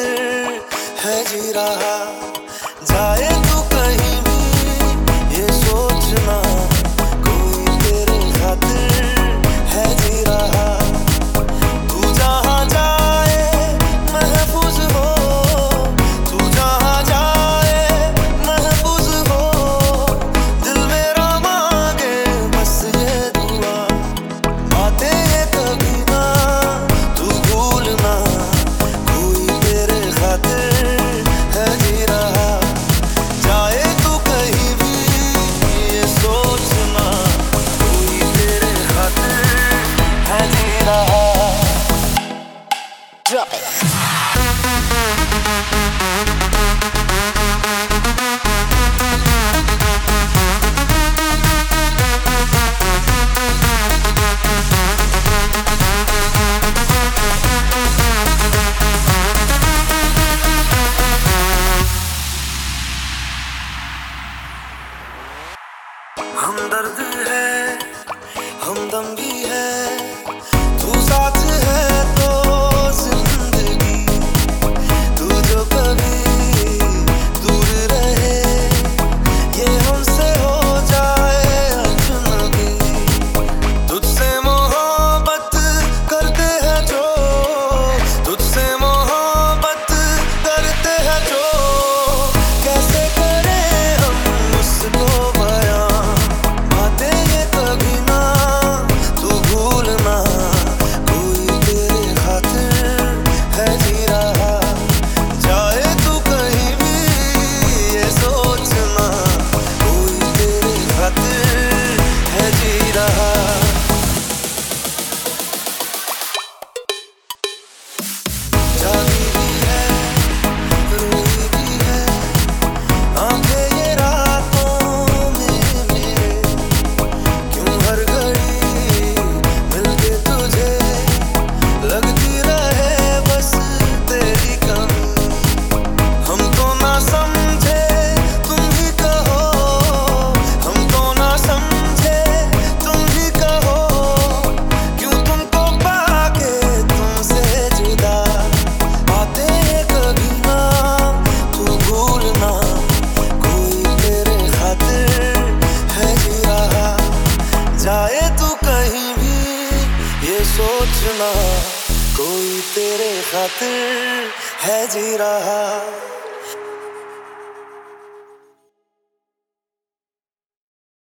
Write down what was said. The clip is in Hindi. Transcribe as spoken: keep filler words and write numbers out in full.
खातिर है जी रहा। जाए तू कहीं भी ये सोचना, कोई तेरे खातिर है जी रहा। तू जहाँ जाए महफूज हो, तू जहाँ जाए महफूज हो। दिल मेरा मांगे बस ये दुआ, बातें ये कभी ना तू भूलना, कोई तेरे खातिर है जी रहा। जाए तू कहीं भी ये सोचना, कोई तेरे खातिर है जी रहा। Drop it. हमदर्द है, हमदम भी है, तू साथ है तो जिंदगी। तू जो कभी दूर रहे, ये हमसे हो जाए अजनबी। तुझसे मोहब्बत करते हैं जो, तुझसे मोहब्बत करते हैं जो, कैसे करें हम उसको बयां। बातें ये कभी ना तू भूलना, कोई तेरे खातिर है जी रहा। जाए तू कहीं भी ये सोचना, कोई तेरे खातिर है जी रहा। जागी भी है, रोई भी है, आंखें ये रातों में मेरे। क्यों हर घड़ी मिलके तुझे लगती रहे बस तेरी कमी। हम तो ना समझे तुम ही कहो, हम तो ना समझे तुम ही कहो। क्यों तुमको पाके तुमसे जुदा, बातें ये कभी ना तू भूलना, कोई तेरे खातिर है जी रहा। जाए तू कहीं भी ये सोचना, कोई तेरे खातिर है जी रहा।